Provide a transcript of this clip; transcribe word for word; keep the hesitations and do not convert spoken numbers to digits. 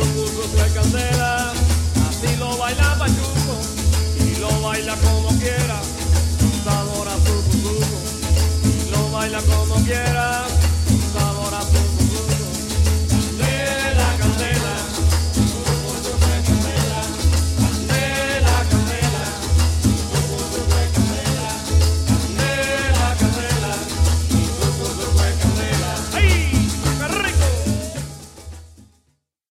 puso su candela, así lo baila Pachuco y lo baila como quiera, con sabor a suco, suco, y lo baila como quiera.